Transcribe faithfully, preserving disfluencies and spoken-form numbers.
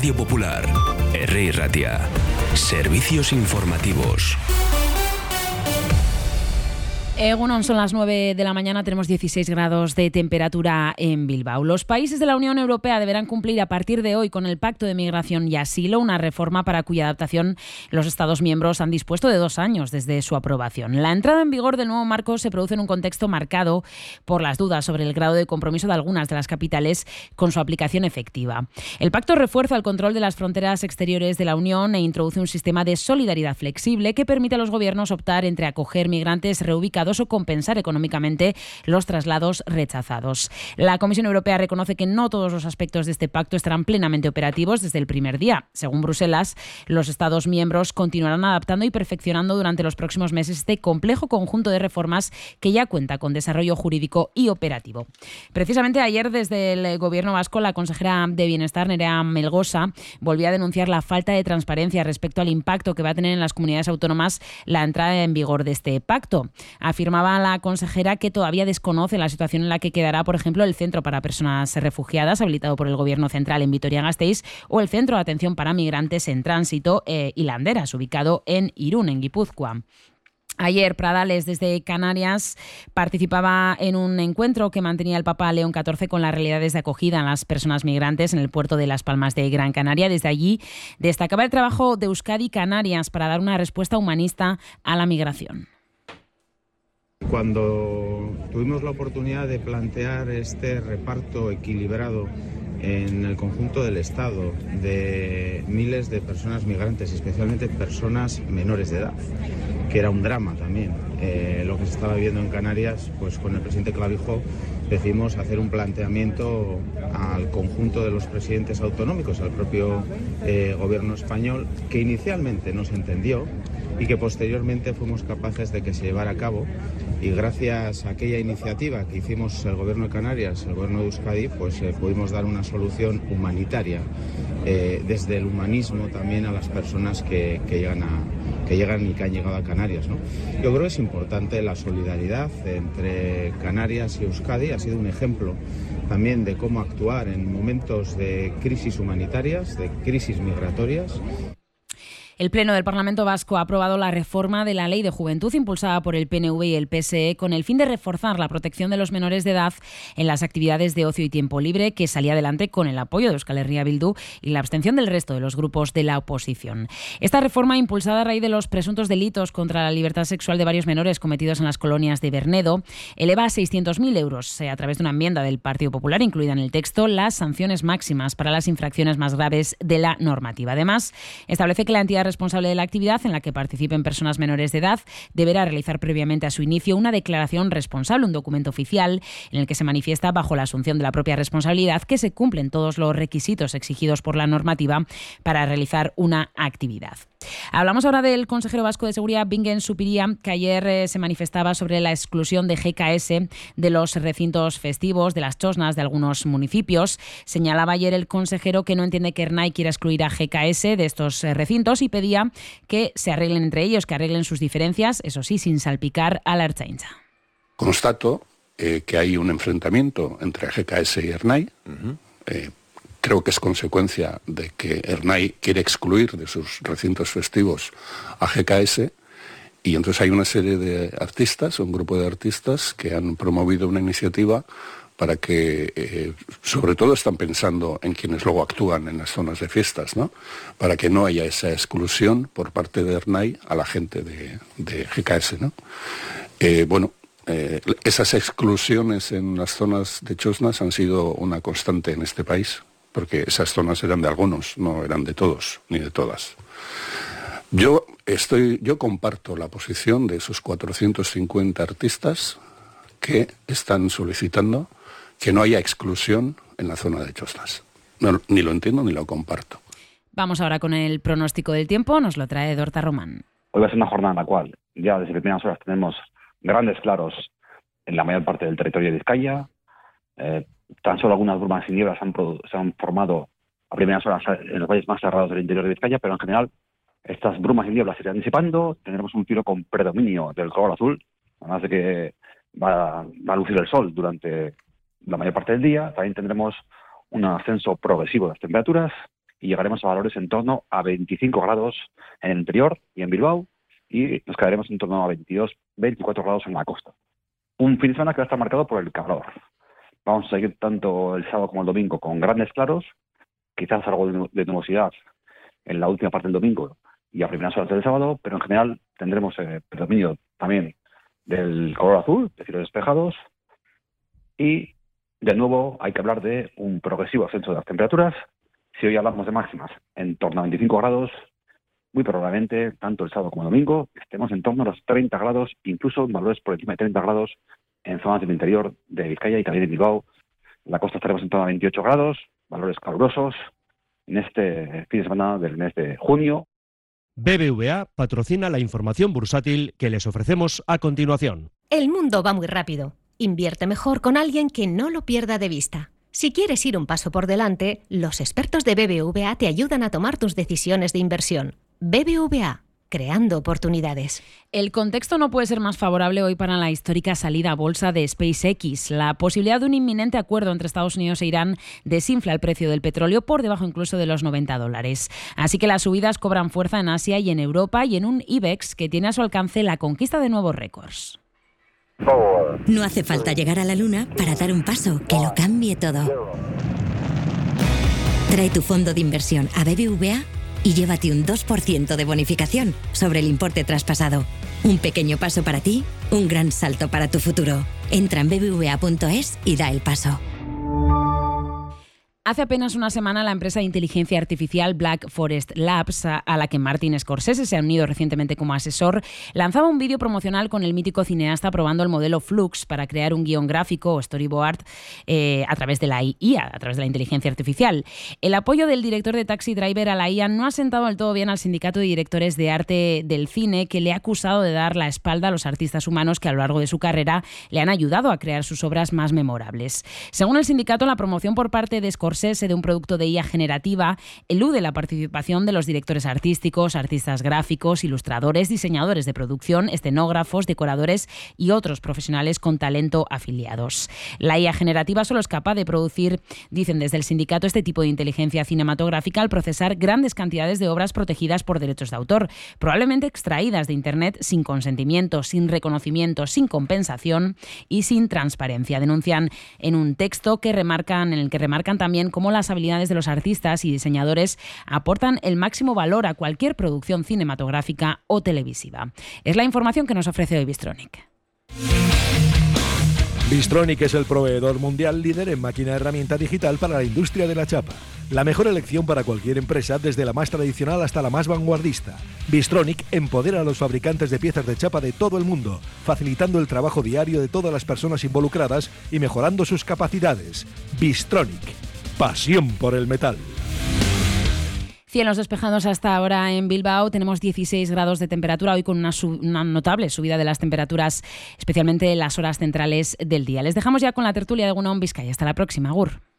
Radio Popular, Herri Ratia. Servicios informativos. Egunon, son las nueve de la mañana, tenemos dieciséis grados de temperatura en Bilbao. Los países de la Unión Europea deberán cumplir a partir de hoy con el Pacto de Migración y Asilo, una reforma para cuya adaptación los Estados miembros han dispuesto de dos años desde su aprobación. La entrada en vigor del nuevo marco se produce en un contexto marcado por las dudas sobre el grado de compromiso de algunas de las capitales con su aplicación efectiva. El pacto refuerza el control de las fronteras exteriores de la Unión e introduce un sistema de solidaridad flexible que permite a los gobiernos optar entre acoger migrantes reubicados o compensar económicamente los traslados rechazados. La Comisión Europea reconoce que no todos los aspectos de este pacto estarán plenamente operativos desde el primer día. Según Bruselas, los Estados miembros continuarán adaptando y perfeccionando durante los próximos meses este complejo conjunto de reformas que ya cuenta con desarrollo jurídico y operativo. Precisamente ayer, desde el Gobierno vasco, la consejera de Bienestar, Nerea Melgosa, volvió a denunciar la falta de transparencia respecto al impacto que va a tener en las comunidades autónomas la entrada en vigor de este pacto. Afirmaba la consejera que todavía desconoce la situación en la que quedará, por ejemplo, el Centro para Personas Refugiadas, habilitado por el Gobierno Central en Vitoria-Gasteiz, o el Centro de Atención para Migrantes en Tránsito eh, y Landeras, ubicado en Irún, en Guipúzcoa. Ayer, Pradales, desde Canarias, participaba en un encuentro que mantenía el Papa León catorce con las realidades de acogida a las personas migrantes en el puerto de Las Palmas de Gran Canaria. Desde allí destacaba el trabajo de Euskadi y Canarias para dar una respuesta humanista a la migración. Cuando tuvimos la oportunidad de plantear este reparto equilibrado en el conjunto del Estado de miles de personas migrantes, especialmente personas menores de edad, que era un drama también, eh, lo que se estaba viendo en Canarias, pues con el presidente Clavijo decidimos hacer un planteamiento al conjunto de los presidentes autonómicos, al propio eh, gobierno español, que inicialmente no se entendió y que posteriormente fuimos capaces de que se llevara a cabo, y gracias a aquella iniciativa que hicimos el gobierno de Canarias, el gobierno de Euskadi, pues eh, pudimos dar una solución humanitaria, eh, desde el humanismo también a las personas que, que llegan a que llegan y que han llegado a Canarias, ¿no? Yo creo que es importante la solidaridad entre Canarias y Euskadi. Ha sido un ejemplo también de cómo actuar en momentos de crisis humanitarias, de crisis migratorias. El Pleno del Parlamento Vasco ha aprobado la reforma de la Ley de Juventud impulsada por el P N V y el P S E con el fin de reforzar la protección de los menores de edad en las actividades de ocio y tiempo libre, que salía adelante con el apoyo de Euskal Herria Bildu y la abstención del resto de los grupos de la oposición. Esta reforma, impulsada a raíz de los presuntos delitos contra la libertad sexual de varios menores cometidos en las colonias de Bernedo, eleva a seiscientos mil euros, eh, a través de una enmienda del Partido Popular incluida en el texto, las sanciones máximas para las infracciones más graves de la normativa. Además, establece que la entidad responsable de la actividad en la que participen personas menores de edad deberá realizar previamente a su inicio una declaración responsable, un documento oficial en el que se manifiesta, bajo la asunción de la propia responsabilidad, que se cumplen todos los requisitos exigidos por la normativa para realizar una actividad. Hablamos ahora del consejero vasco de Seguridad, Bingen Zupiria, que ayer eh, se manifestaba sobre la exclusión de G K S de los recintos festivos, de las chosnas de algunos municipios. Señalaba ayer el consejero que no entiende que Ernai quiera excluir a G K S de estos eh, recintos y pedía que se arreglen entre ellos, que arreglen sus diferencias, eso sí, sin salpicar a la Ertzaintza. Constato eh, que hay un enfrentamiento entre G K S y Ernai. Uh-huh. Eh, Creo que es consecuencia de que Ernai quiere excluir de sus recintos festivos a G K S, y entonces hay una serie de artistas, un grupo de artistas que han promovido una iniciativa para que, eh, sobre todo están pensando en quienes luego actúan en las zonas de fiestas, ¿no? Para que no haya esa exclusión por parte de Ernai a la gente de, de G K S, ¿no? Eh, bueno, eh, esas exclusiones en las zonas de chosnas han sido una constante en este país, porque esas zonas eran de algunos, no eran de todos, ni de todas. Yo estoy, yo comparto la posición de esos cuatrocientos cincuenta artistas que están solicitando que no haya exclusión en la zona de chosnas. No, ni lo entiendo ni lo comparto. Vamos ahora con el pronóstico del tiempo, nos lo trae Dorta Román. Hoy va a ser una jornada en la cual ya desde primeras horas tenemos grandes claros en la mayor parte del territorio de Vizcaya. Eh, Tan solo algunas brumas y nieblas han produ- se han formado a primeras horas en los valles más cerrados del interior de Vizcaya, pero en general estas brumas y nieblas se irán disipando. Tendremos un cielo con predominio del color azul, además de que va, va a lucir el sol durante la mayor parte del día. También tendremos un ascenso progresivo de las temperaturas y llegaremos a valores en torno a veinticinco grados en el interior y en Bilbao, y nos quedaremos en torno a veintidós, veinticuatro grados en la costa. Un fin de semana que va a estar marcado por el calor. Vamos a seguir tanto el sábado como el domingo con grandes claros, quizás algo de nubosidad en la última parte del domingo y a primeras horas del sábado, pero en general tendremos eh, predominio también del color azul, de cielos despejados, y de nuevo hay que hablar de un progresivo ascenso de las temperaturas. Si hoy hablamos de máximas en torno a veinticinco grados, muy probablemente, tanto el sábado como el domingo, estemos en torno a los treinta grados, incluso en valores por encima de treinta grados en zonas del interior de Vizcaya y también en Bilbao. En la costa estaremos en torno a veintiocho grados, valores calurosos en este fin de semana del mes de junio. B B V A patrocina la información bursátil que les ofrecemos a continuación. El mundo va muy rápido. Invierte mejor con alguien que no lo pierda de vista. Si quieres ir un paso por delante, los expertos de B B V A te ayudan a tomar tus decisiones de inversión. B B V A, creando oportunidades. El contexto no puede ser más favorable hoy para la histórica salida a bolsa de SpaceX. La posibilidad de un inminente acuerdo entre Estados Unidos e Irán desinfla el precio del petróleo por debajo incluso de los noventa dólares. Así que las subidas cobran fuerza en Asia y en Europa y en un IBEX que tiene a su alcance la conquista de nuevos récords. No hace falta llegar a la luna para dar un paso que lo cambie todo. Trae tu fondo de inversión a B B V A y llévate un dos por ciento de bonificación sobre el importe traspasado. Un pequeño paso para ti, un gran salto para tu futuro. Entra en b b v a punto es y da el paso. Hace apenas una semana la empresa de inteligencia artificial Black Forest Labs, a, a la que Martin Scorsese se ha unido recientemente como asesor, lanzaba un vídeo promocional con el mítico cineasta probando el modelo Flux para crear un guión gráfico o storyboard eh, a través de la I A, a través de la inteligencia artificial. El apoyo del director de Taxi Driver a la I A no ha sentado del todo bien al sindicato de directores de arte del cine, que le ha acusado de dar la espalda a los artistas humanos que a lo largo de su carrera le han ayudado a crear sus obras más memorables. Según el sindicato, la promoción por parte de Scorsese de un producto de I A generativa elude la participación de los directores artísticos, artistas gráficos, ilustradores, diseñadores de producción, escenógrafos, decoradores y otros profesionales con talento afiliados. La I A generativa solo es capaz de producir, dicen desde el sindicato, este tipo de inteligencia cinematográfica al procesar grandes cantidades de obras protegidas por derechos de autor, probablemente extraídas de Internet sin consentimiento, sin reconocimiento, sin compensación y sin transparencia. Denuncian en un texto que remarcan, en el que remarcan también cómo las habilidades de los artistas y diseñadores aportan el máximo valor a cualquier producción cinematográfica o televisiva. Es la información que nos ofrece hoy Bystronic. Bystronic es el proveedor mundial líder en máquina herramienta digital para la industria de la chapa. La mejor elección para cualquier empresa, desde la más tradicional hasta la más vanguardista. Bystronic empodera a los fabricantes de piezas de chapa de todo el mundo, facilitando el trabajo diario de todas las personas involucradas y mejorando sus capacidades. Bystronic. Pasión por el metal. Cielos despejados hasta ahora en Bilbao. Tenemos dieciséis grados de temperatura hoy con una, sub, una notable subida de las temperaturas, especialmente en las horas centrales del día. Les dejamos ya con la tertulia de Egun On Bizkaia. Hasta la próxima. Agur.